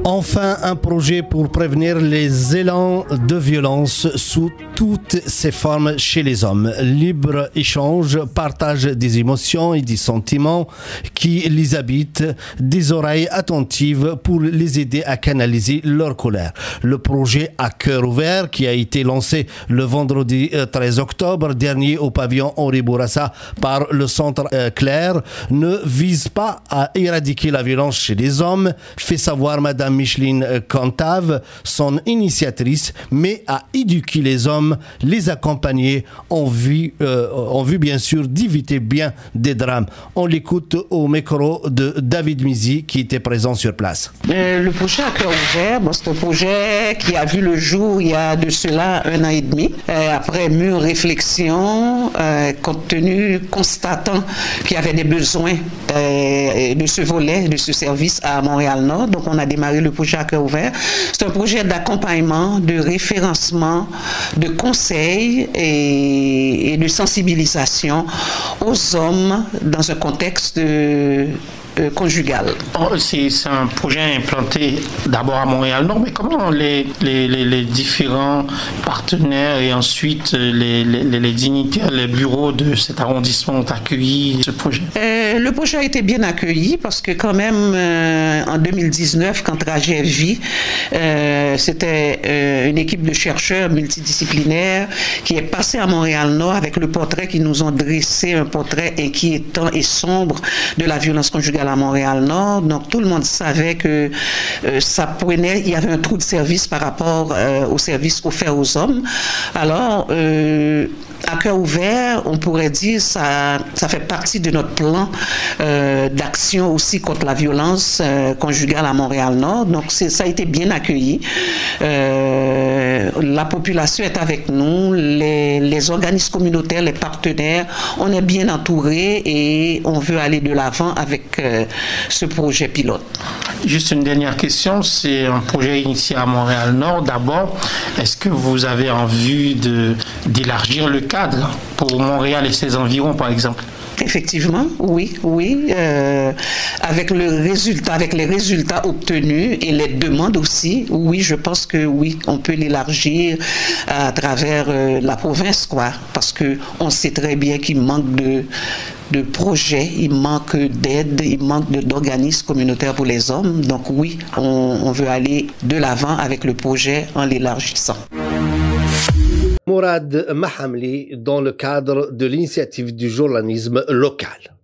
Enfin, un projet pour prévenir les élans de violence sous toutes ses formes chez les hommes. Libre échange, partage des émotions et des sentiments qui les habitent, des oreilles attentives pour les aider à canaliser leur colère. Le projet à cœur ouvert, qui a été lancé le vendredi 13 octobre dernier au pavillon Henri Bourassa par le Centre Claire, ne vise pas à éradiquer la violence chez les hommes, fait savoir Madame Micheline Cantave, son initiatrice, mais à éduquer les hommes, les accompagner en vue bien sûr d'éviter bien des drames. On l'écoute au micro de David Mizi qui était présent sur place. Le projet à cœur ouvert, c'est un projet qui a vu le jour il y a de cela 1 an et demi, après mûre réflexion, constatant qu'il y avait des besoins de ce volet, de ce service à Montréal-Nord. Donc on a démarré le projet à cœur ouvert. C'est un projet d'accompagnement, de référencement, de conseil et de sensibilisation aux hommes dans un contexte conjugal. C'est un projet implanté d'abord à Montréal-Nord, mais comment les différents partenaires et ensuite les dignitaires, les bureaux de cet arrondissement ont accueilli ce projet? Le projet a été bien accueilli parce que quand même en 2019, quand Trajet Vie, c'était une équipe de chercheurs multidisciplinaires qui est passée à Montréal-Nord avec le portrait qu'ils nous ont dressé, un portrait inquiétant et sombre de la violence conjugale à Montréal-Nord. Donc tout le monde savait que il y avait un trou de service par rapport aux services offerts aux hommes. Alors, à cœur ouvert, on pourrait dire ça fait partie de notre plan d'action aussi contre la violence conjugale à Montréal-Nord. Donc ça a été bien accueilli. La population est avec nous, les organismes communautaires, les partenaires, on est bien entourés et on veut aller de l'avant avec ce projet pilote. Juste une dernière question, c'est un projet initié à Montréal-Nord. D'abord, est-ce que vous avez envie d'élargir le cadre pour Montréal et ses environs, par exemple? Effectivement, oui. Avec les résultats obtenus et les demandes aussi, oui, je pense que oui, on peut l'élargir à travers la province, quoi, parce que on sait très bien qu'il manque de projets, il manque d'aide, il manque d'organismes communautaires pour les hommes. Donc oui, on veut aller de l'avant avec le projet en l'élargissant. Mourad Mahamli dans le cadre de l'initiative du journalisme local.